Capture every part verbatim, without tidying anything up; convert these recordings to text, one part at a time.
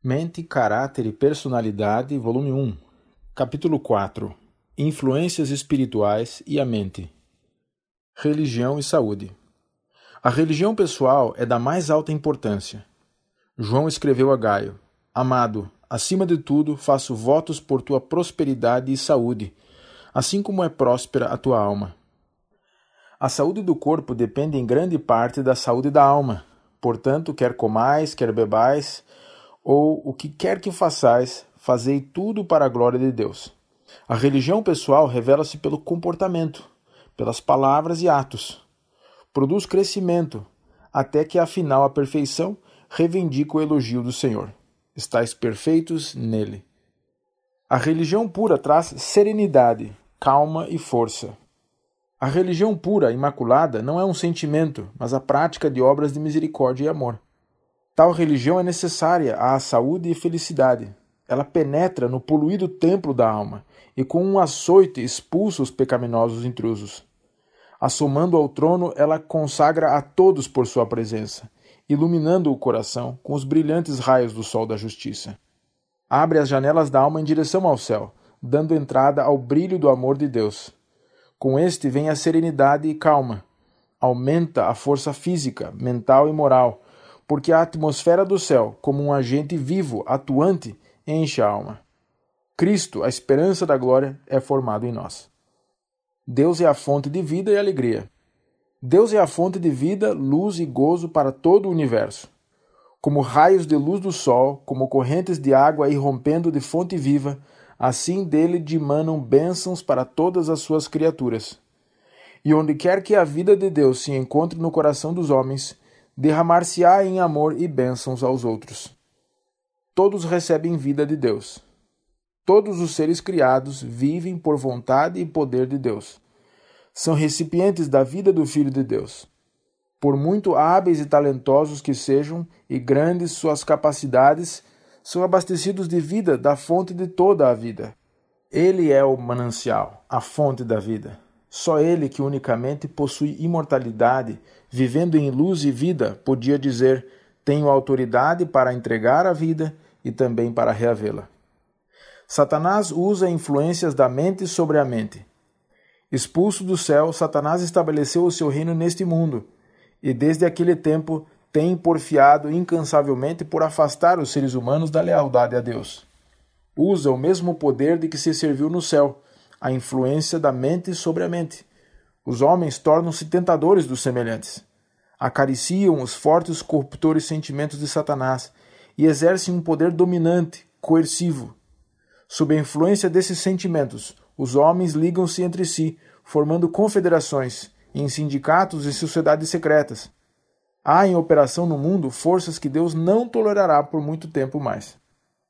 Mente, Caráter e Personalidade, volume um, capítulo quatro. Influências espirituais e a mente. Religião e saúde. A religião pessoal é da mais alta importância. João escreveu a Gaio: Amado, acima de tudo, faço votos por tua prosperidade e saúde, assim como é próspera a tua alma. A saúde do corpo depende em grande parte da saúde da alma. Portanto, quer comais, quer bebais, ou o que quer que façais, fazei tudo para a glória de Deus. A religião pessoal revela-se pelo comportamento, pelas palavras e atos. Produz crescimento, até que afinal a perfeição reivindica o elogio do Senhor. Estais perfeitos nele. A religião pura traz serenidade, calma e força. A religião pura, imaculada, não é um sentimento, mas a prática de obras de misericórdia e amor. Tal religião é necessária à saúde e felicidade. Ela penetra no poluído templo da alma e com um açoite expulsa os pecaminosos intrusos. Assomando ao trono, ela consagra a todos por sua presença, iluminando o coração com os brilhantes raios do sol da justiça. Abre as janelas da alma em direção ao céu, dando entrada ao brilho do amor de Deus. Com este vem a serenidade e calma. Aumenta a força física, mental e moral, porque a atmosfera do céu, como um agente vivo, atuante, enche a alma. Cristo, a esperança da glória, é formado em nós. Deus é a fonte de vida e alegria. Deus é a fonte de vida, luz e gozo para todo o universo. Como raios de luz do sol, como correntes de água irrompendo de fonte viva, assim dele dimanam bênçãos para todas as suas criaturas. E onde quer que a vida de Deus se encontre no coração dos homens, derramar-se-á em amor e bênçãos aos outros. Todos recebem vida de Deus. Todos os seres criados vivem por vontade e poder de Deus. São recipientes da vida do Filho de Deus. Por muito hábeis e talentosos que sejam, e grandes suas capacidades, são abastecidos de vida da fonte de toda a vida. Ele é o manancial, a fonte da vida. Só ele que unicamente possui imortalidade, vivendo em luz e vida, podia dizer: tenho autoridade para entregar a vida e também para reavê-la. Satanás usa influências da mente sobre a mente. Expulso do céu, Satanás estabeleceu o seu reino neste mundo, e desde aquele tempo tem porfiado incansavelmente por afastar os seres humanos da lealdade a Deus. Usa o mesmo poder de que se serviu no céu, a influência da mente sobre a mente. Os homens tornam-se tentadores dos semelhantes. Acariciam os fortes corruptores sentimentos de Satanás e exercem um poder dominante, coercivo. Sob a influência desses sentimentos, os homens ligam-se entre si, formando confederações, em sindicatos e sociedades secretas. Há em operação no mundo forças que Deus não tolerará por muito tempo mais.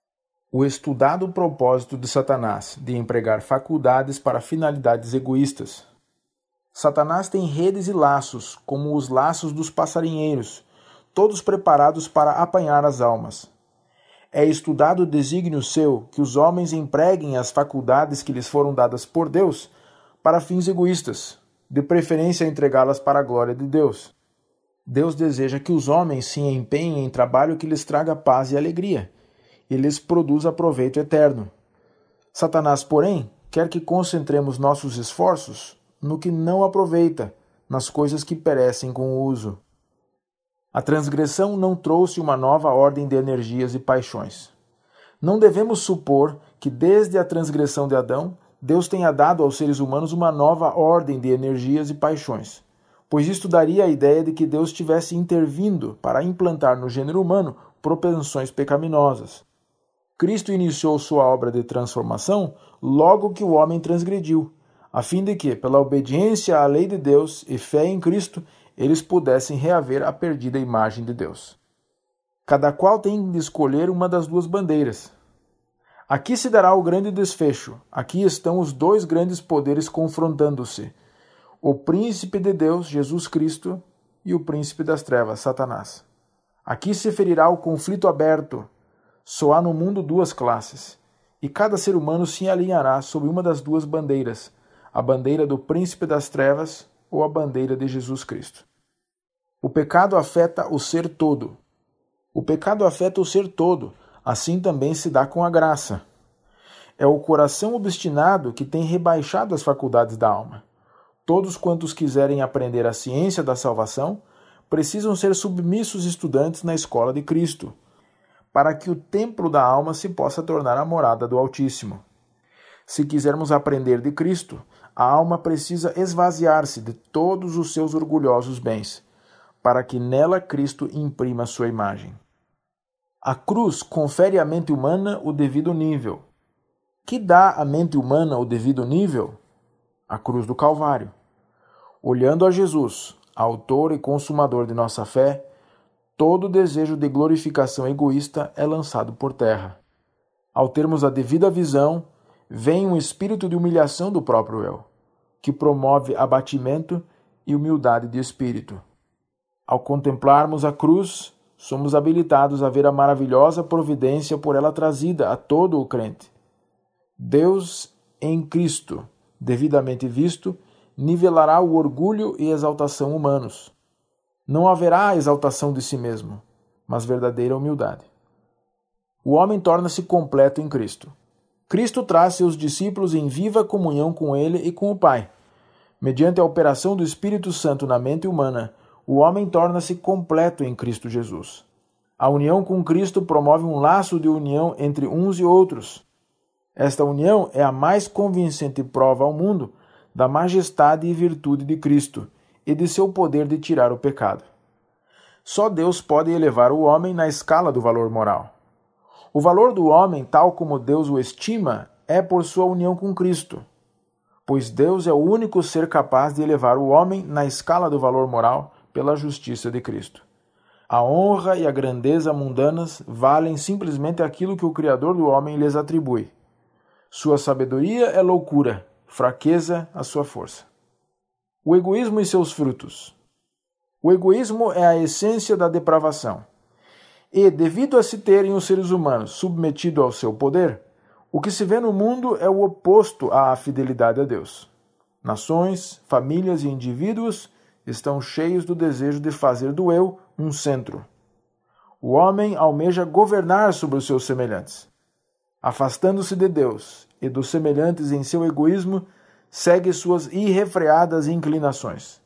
O estudado propósito de Satanás de empregar faculdades para finalidades egoístas. Satanás tem redes e laços, como os laços dos passarinheiros, todos preparados para apanhar as almas. É estudado o desígnio seu que os homens empreguem as faculdades que lhes foram dadas por Deus para fins egoístas, de preferência entregá-las para a glória de Deus. Deus deseja que os homens se empenhem em trabalho que lhes traga paz e alegria, e lhes produza proveito eterno. Satanás, porém, quer que concentremos nossos esforços no que não aproveita, nas coisas que perecem com o uso. A transgressão não trouxe uma nova ordem de energias e paixões. Não devemos supor que desde a transgressão de Adão, Deus tenha dado aos seres humanos uma nova ordem de energias e paixões, pois isto daria a ideia de que Deus tivesse intervindo para implantar no gênero humano propensões pecaminosas. Cristo iniciou sua obra de transformação logo que o homem transgrediu, a fim de que, pela obediência à lei de Deus e fé em Cristo, eles pudessem reaver a perdida imagem de Deus. Cada qual tem de escolher uma das duas bandeiras. Aqui se dará o grande desfecho. Aqui estão os dois grandes poderes confrontando-se: o príncipe de Deus, Jesus Cristo, e o príncipe das trevas, Satanás. Aqui se ferirá o conflito aberto. Só há no mundo duas classes, e cada ser humano se alinhará sob uma das duas bandeiras, a bandeira do príncipe das trevas ou a bandeira de Jesus Cristo. O pecado afeta o ser todo. O pecado afeta o ser todo, Assim também se dá com a graça. É o coração obstinado que tem rebaixado as faculdades da alma. Todos quantos quiserem aprender a ciência da salvação precisam ser submissos estudantes na escola de Cristo, para que o templo da alma se possa tornar a morada do Altíssimo. Se quisermos aprender de Cristo, a alma precisa esvaziar-se de todos os seus orgulhosos bens, para que nela Cristo imprima sua imagem. A cruz confere à mente humana o devido nível. Que dá à mente humana o devido nível? A cruz do Calvário. Olhando a Jesus, autor e consumador de nossa fé, todo desejo de glorificação egoísta é lançado por terra. Ao termos a devida visão, vem um espírito de humilhação do próprio eu, que promove abatimento e humildade de espírito. Ao contemplarmos a cruz, somos habilitados a ver a maravilhosa providência por ela trazida a todo o crente. Deus em Cristo, devidamente visto, nivelará o orgulho e exaltação humanos. Não haverá exaltação de si mesmo, mas verdadeira humildade. O homem torna-se completo em Cristo. Cristo traz seus discípulos em viva comunhão com Ele e com o Pai. Mediante a operação do Espírito Santo na mente humana, o homem torna-se completo em Cristo Jesus. A união com Cristo promove um laço de união entre uns e outros. Esta união é a mais convincente prova ao mundo da majestade e virtude de Cristo e de seu poder de tirar o pecado. Só Deus pode elevar o homem na escala do valor moral. O valor do homem, tal como Deus o estima, é por sua união com Cristo, pois Deus é o único ser capaz de elevar o homem na escala do valor moral pela justiça de Cristo. A honra e a grandeza mundanas valem simplesmente aquilo que o Criador do homem lhes atribui. Sua sabedoria é loucura, fraqueza a sua força. O egoísmo e seus frutos. O egoísmo é a essência da depravação. E, devido a se terem os seres humanos submetido ao seu poder, o que se vê no mundo é o oposto à fidelidade a Deus. Nações, famílias e indivíduos estão cheios do desejo de fazer do eu um centro. O homem almeja governar sobre os seus semelhantes. Afastando-se de Deus e dos semelhantes em seu egoísmo, segue suas irrefreadas inclinações.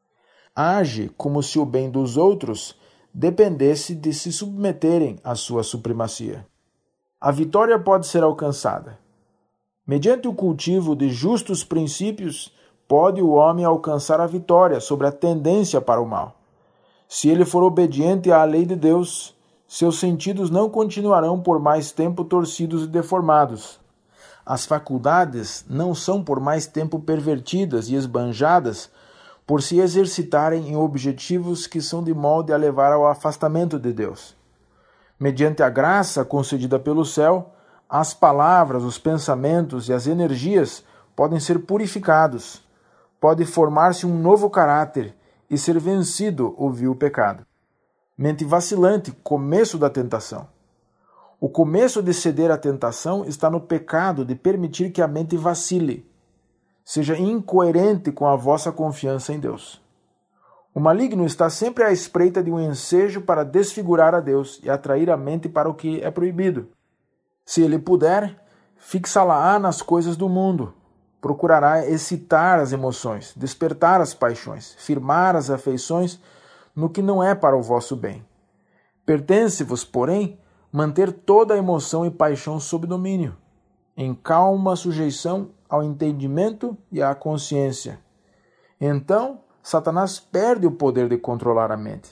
Age como se o bem dos outros dependesse de se submeterem à sua supremacia. A vitória pode ser alcançada. Mediante o cultivo de justos princípios, pode o homem alcançar a vitória sobre a tendência para o mal. Se ele for obediente à lei de Deus, seus sentidos não continuarão por mais tempo torcidos e deformados. As faculdades não são por mais tempo pervertidas e esbanjadas por se exercitarem em objetivos que são de molde a levar ao afastamento de Deus. Mediante a graça concedida pelo céu, as palavras, os pensamentos e as energias podem ser purificados, pode formar-se um novo caráter e ser vencido o vil pecado. Mente vacilante, começo da tentação. O começo de ceder à tentação está no pecado de permitir que a mente vacile, seja incoerente com a vossa confiança em Deus. O maligno está sempre à espreita de um ensejo para desfigurar a Deus e atrair a mente para o que é proibido. Se ele puder, fixa-la-á nas coisas do mundo, procurará excitar as emoções, despertar as paixões, firmar as afeições no que não é para o vosso bem. Pertence-vos, porém, manter toda a emoção e paixão sob domínio, em calma sujeição ao entendimento e à consciência. Então, Satanás perde o poder de controlar a mente.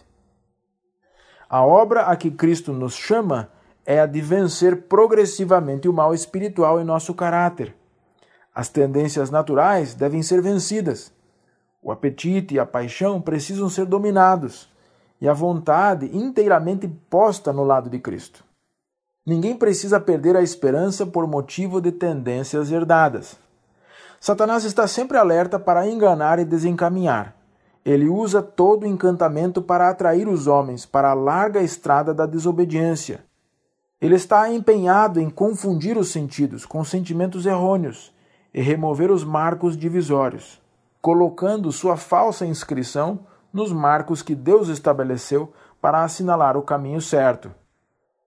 A obra a que Cristo nos chama é a de vencer progressivamente o mal espiritual em nosso caráter. As tendências naturais devem ser vencidas. O apetite e a paixão precisam ser dominados e a vontade inteiramente posta no lado de Cristo. Ninguém precisa perder a esperança por motivo de tendências herdadas. Satanás está sempre alerta para enganar e desencaminhar. Ele usa todo o encantamento para atrair os homens para a larga estrada da desobediência. Ele está empenhado em confundir os sentidos com sentimentos errôneos e remover os marcos divisórios, colocando sua falsa inscrição nos marcos que Deus estabeleceu para assinalar o caminho certo.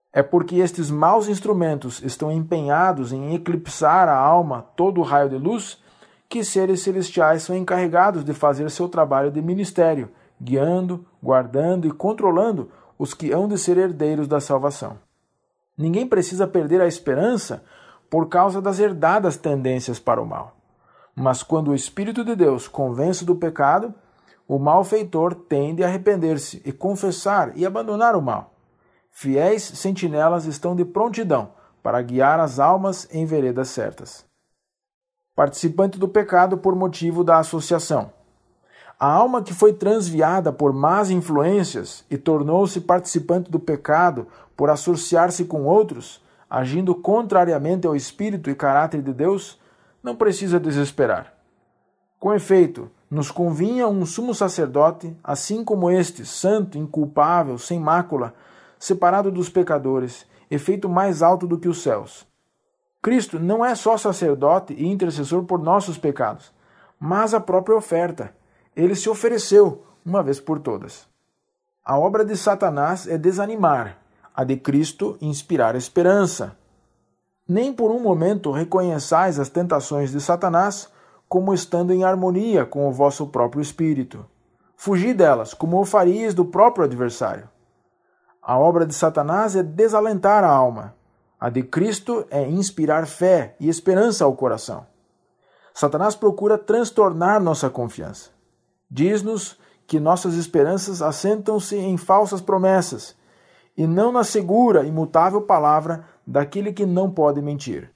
É porque estes maus instrumentos estão empenhados em eclipsar a alma todo o raio de luz que seres celestiais são encarregados de fazer seu trabalho de ministério, guiando, guardando e controlando os que hão de ser herdeiros da salvação. Ninguém precisa perder a esperança por causa das herdadas tendências para o mal. Mas quando o Espírito de Deus convence do pecado, o malfeitor tende a arrepender-se e confessar e abandonar o mal. Fiéis sentinelas estão de prontidão para guiar as almas em veredas certas. Participante do pecado por motivo da associação. A alma que foi transviada por más influências e tornou-se participante do pecado por associar-se com outros, agindo contrariamente ao Espírito e caráter de Deus, não precisa desesperar. Com efeito, nos convinha um sumo sacerdote, assim como este, santo, inculpável, sem mácula, separado dos pecadores, e feito mais alto do que os céus. Cristo não é só sacerdote e intercessor por nossos pecados, mas a própria oferta. Ele se ofereceu, uma vez por todas. A obra de Satanás é desanimar, a de Cristo inspirar esperança. Nem por um momento reconheçais as tentações de Satanás como estando em harmonia com o vosso próprio espírito. Fugi delas, como o faríeis do próprio adversário. A obra de Satanás é desalentar a alma. A de Cristo é inspirar fé e esperança ao coração. Satanás procura transtornar nossa confiança. Diz-nos que nossas esperanças assentam-se em falsas promessas e não na segura, imutável palavra daquele que não pode mentir.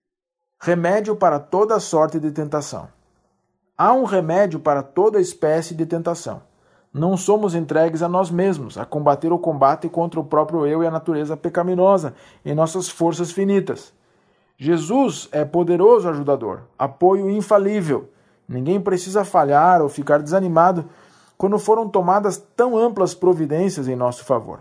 Remédio para toda sorte de tentação. Há um remédio para toda espécie de tentação. Não somos entregues a nós mesmos, a combater o combate contra o próprio eu e a natureza pecaminosa em nossas forças finitas. Jesus é poderoso ajudador, apoio infalível. Ninguém precisa falhar ou ficar desanimado quando foram tomadas tão amplas providências em nosso favor.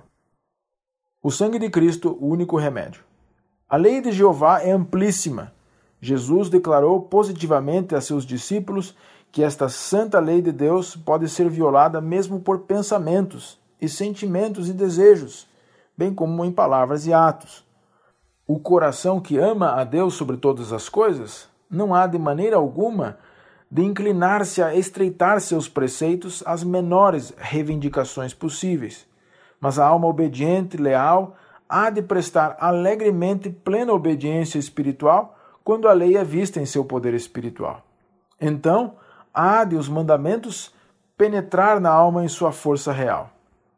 O sangue de Cristo, o único remédio. A lei de Jeová é amplíssima. Jesus declarou positivamente a seus discípulos que esta santa lei de Deus pode ser violada mesmo por pensamentos e sentimentos e desejos, bem como em palavras e atos. O coração que ama a Deus sobre todas as coisas não há de maneira alguma de inclinar-se a estreitar seus preceitos às menores reivindicações possíveis, mas a alma obediente, leal, há de prestar alegremente plena obediência espiritual quando a lei é vista em seu poder espiritual. Então, há de os mandamentos penetrar na alma em sua força real.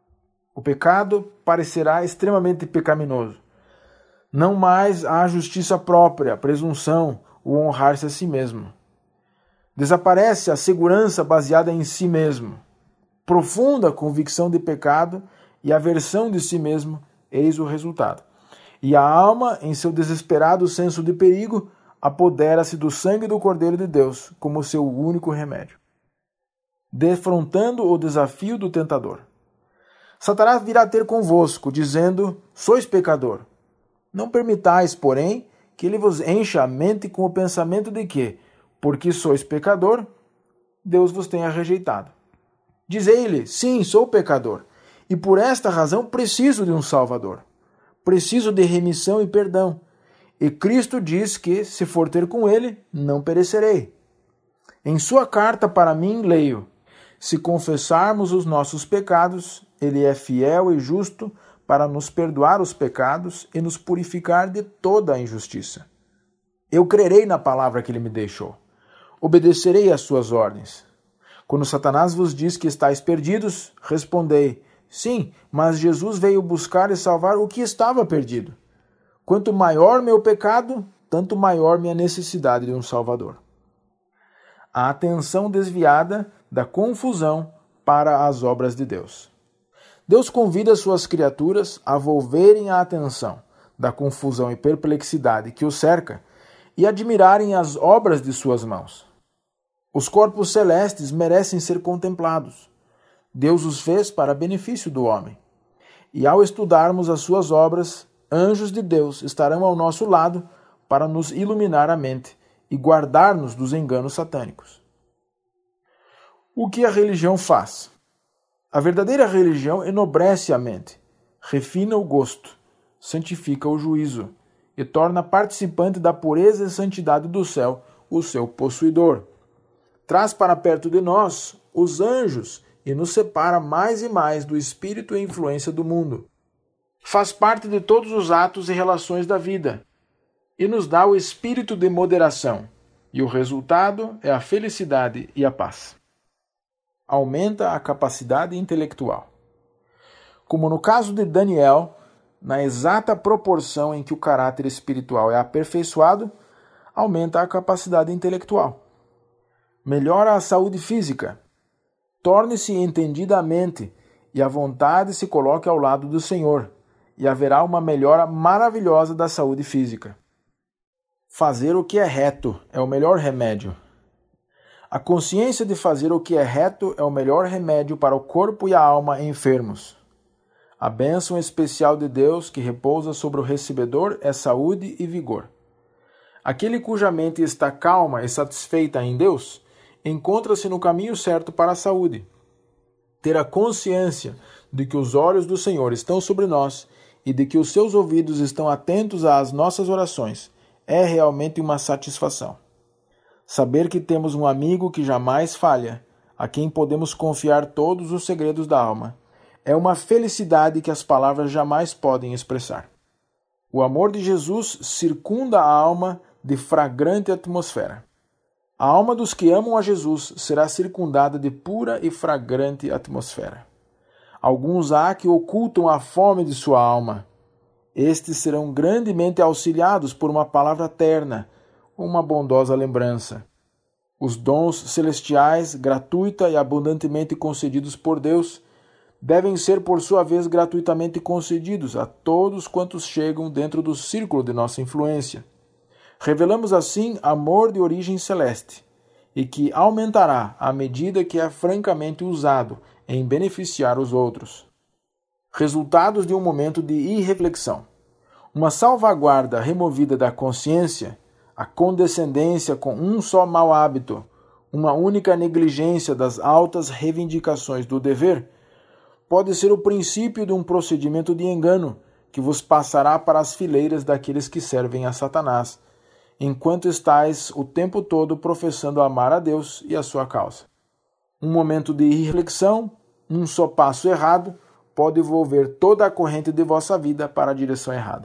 O pecado parecerá extremamente pecaminoso. Não mais há justiça própria, presunção, o honrar-se a si mesmo. Desaparece a segurança baseada em si mesmo. Profunda convicção de pecado e aversão de si mesmo, eis o resultado. E a alma, em seu desesperado senso de perigo, apodera-se do sangue do Cordeiro de Deus como seu único remédio, defrontando o desafio do tentador. Satanás virá ter convosco, dizendo: sois pecador. Não permitais, porém, que ele vos encha a mente com o pensamento de que, porque sois pecador, Deus vos tenha rejeitado. Dizei-lhe: sim, sou pecador, e por esta razão preciso de um Salvador. Preciso de remissão e perdão. E Cristo diz que, se for ter com ele, não perecerei. Em sua carta para mim, leio: se confessarmos os nossos pecados, ele é fiel e justo para nos perdoar os pecados e nos purificar de toda a injustiça. Eu crerei na palavra que ele me deixou. Obedecerei às suas ordens. Quando Satanás vos diz que estáis perdidos, respondei: sim, mas Jesus veio buscar e salvar o que estava perdido. Quanto maior meu pecado, tanto maior minha necessidade de um Salvador. A atenção desviada da confusão para as obras de Deus. Deus convida suas criaturas a volverem a atenção da confusão e perplexidade que os cerca e admirarem as obras de suas mãos. Os corpos celestes merecem ser contemplados. Deus os fez para benefício do homem. E ao estudarmos as suas obras, anjos de Deus estarão ao nosso lado para nos iluminar a mente e guardar-nos dos enganos satânicos. O que a religião faz? A verdadeira religião enobrece a mente, refina o gosto, santifica o juízo e torna participante da pureza e santidade do céu o seu possuidor. Traz para perto de nós os anjos e nos separa mais e mais do espírito e influência do mundo. Faz parte de todos os atos e relações da vida e nos dá o espírito de moderação, e o resultado é a felicidade e a paz. Aumenta a capacidade intelectual. Como no caso de Daniel, na exata proporção em que o caráter espiritual é aperfeiçoado, aumenta a capacidade intelectual. Melhora a saúde física. Torne-se entendida a mente e a vontade se coloque ao lado do Senhor, e haverá uma melhora maravilhosa da saúde física. Fazer o que é reto é o melhor remédio. A consciência de fazer o que é reto é o melhor remédio para o corpo e a alma enfermos. A bênção especial de Deus que repousa sobre o recebedor é saúde e vigor. Aquele cuja mente está calma e satisfeita em Deus, encontra-se no caminho certo para a saúde. Ter a consciência de que os olhos do Senhor estão sobre nós e de que os seus ouvidos estão atentos às nossas orações é realmente uma satisfação. Saber que temos um amigo que jamais falha, a quem podemos confiar todos os segredos da alma, é uma felicidade que as palavras jamais podem expressar. O amor de Jesus circunda a alma de fragrante atmosfera. A alma dos que amam a Jesus será circundada de pura e fragrante atmosfera. Alguns há que ocultam a fome de sua alma. Estes serão grandemente auxiliados por uma palavra terna, uma bondosa lembrança. Os dons celestiais, gratuita e abundantemente concedidos por Deus, devem ser por sua vez gratuitamente concedidos a todos quantos chegam dentro do círculo de nossa influência. Revelamos assim amor de origem celeste, e que aumentará à medida que é francamente usado em beneficiar os outros. Resultados de um momento de irreflexão. Uma salvaguarda removida da consciência, a condescendência com um só mau hábito, uma única negligência das altas reivindicações do dever, pode ser o princípio de um procedimento de engano que vos passará para as fileiras daqueles que servem a Satanás, enquanto estáis o tempo todo professando amar a Deus e a sua causa. Um momento de irreflexão, um só passo errado, pode volver toda a corrente de vossa vida para a direção errada.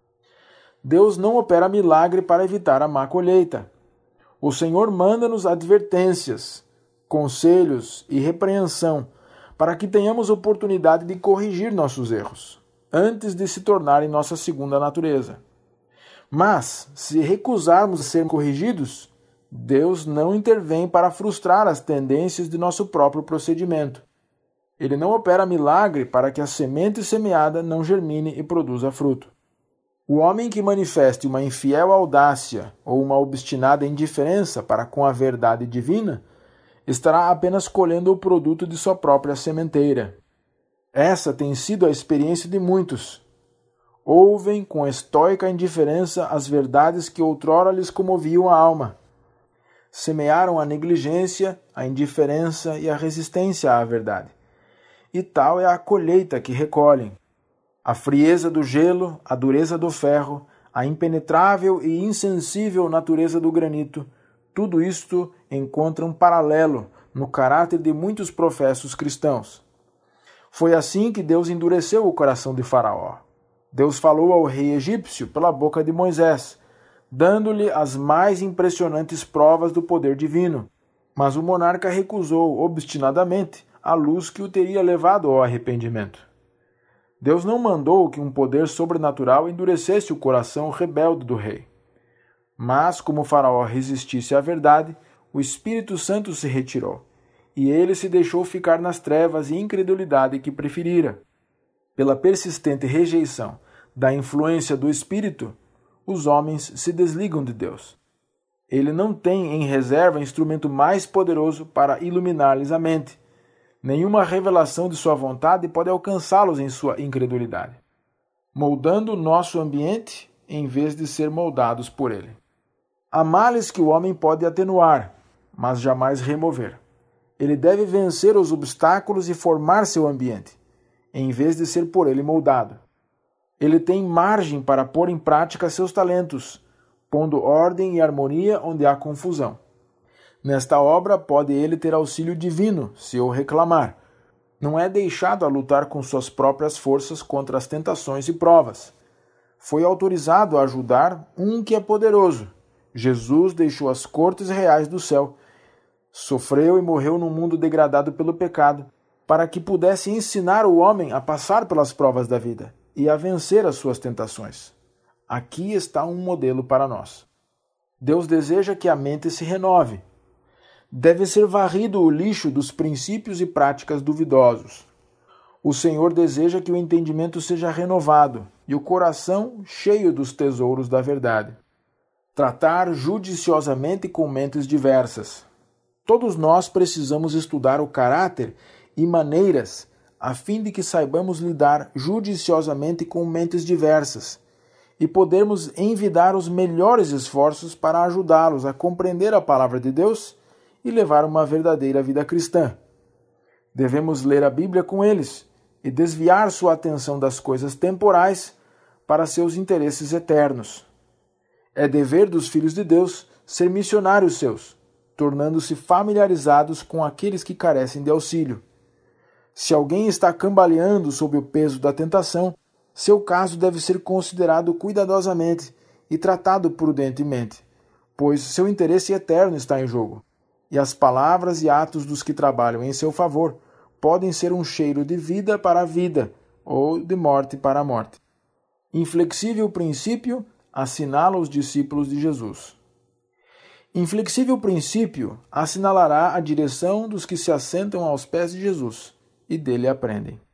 Deus não opera milagre para evitar a má colheita. O Senhor manda-nos advertências, conselhos e repreensão para que tenhamos oportunidade de corrigir nossos erros, antes de se tornarem nossa segunda natureza. Mas, se recusarmos a ser corrigidos, Deus não intervém para frustrar as tendências de nosso próprio procedimento. Ele não opera milagre para que a semente semeada não germine e produza fruto. O homem que manifeste uma infiel audácia ou uma obstinada indiferença para com a verdade divina estará apenas colhendo o produto de sua própria sementeira. Essa tem sido a experiência de muitos. Ouvem com estoica indiferença as verdades que outrora lhes comoviam a alma. Semearam a negligência, a indiferença e a resistência à verdade. E tal é a colheita que recolhem. A frieza do gelo, a dureza do ferro, a impenetrável e insensível natureza do granito, tudo isto encontra um paralelo no caráter de muitos professos cristãos. Foi assim que Deus endureceu o coração de Faraó. Deus falou ao rei egípcio pela boca de Moisés, dando-lhe as mais impressionantes provas do poder divino. Mas o monarca recusou obstinadamente a luz que o teria levado ao arrependimento. Deus não mandou que um poder sobrenatural endurecesse o coração rebelde do rei. Mas, como Faraó resistisse à verdade, o Espírito Santo se retirou, e ele se deixou ficar nas trevas e incredulidade que preferira. Pela persistente rejeição da influência do Espírito, os homens se desligam de Deus. Ele não tem em reserva instrumento mais poderoso para iluminar-lhes a mente. Nenhuma revelação de sua vontade pode alcançá-los em sua incredulidade, moldando o nosso ambiente em vez de ser moldados por ele. Há males que o homem pode atenuar, mas jamais remover. Ele deve vencer os obstáculos e formar seu ambiente, em vez de ser por ele moldado. Ele tem margem para pôr em prática seus talentos, pondo ordem e harmonia onde há confusão. Nesta obra pode ele ter auxílio divino, se o reclamar. Não é deixado a lutar com suas próprias forças contra as tentações e provas. Foi autorizado a ajudar um que é poderoso. Jesus deixou as cortes reais do céu, sofreu e morreu num mundo degradado pelo pecado, para que pudesse ensinar o homem a passar pelas provas da vida e a vencer as suas tentações. Aqui está um modelo para nós. Deus deseja que a mente se renove. Deve ser varrido o lixo dos princípios e práticas duvidosos. O Senhor deseja que o entendimento seja renovado e o coração cheio dos tesouros da verdade. Tratar judiciosamente com mentes diversas. Todos nós precisamos estudar o caráter e maneiras a fim de que saibamos lidar judiciosamente com mentes diversas e podermos envidar os melhores esforços para ajudá-los a compreender a palavra de Deus e levar uma verdadeira vida cristã. Devemos ler a Bíblia com eles e desviar sua atenção das coisas temporais para seus interesses eternos. É dever dos filhos de Deus ser missionários seus, tornando-se familiarizados com aqueles que carecem de auxílio. Se alguém está cambaleando sob o peso da tentação, seu caso deve ser considerado cuidadosamente e tratado prudentemente, pois seu interesse eterno está em jogo, e as palavras e atos dos que trabalham em seu favor podem ser um cheiro de vida para a vida ou de morte para a morte. Inflexível princípio assinala os discípulos de Jesus. Inflexível princípio assinalará a direção dos que se assentam aos pés de Jesus e dele aprendem.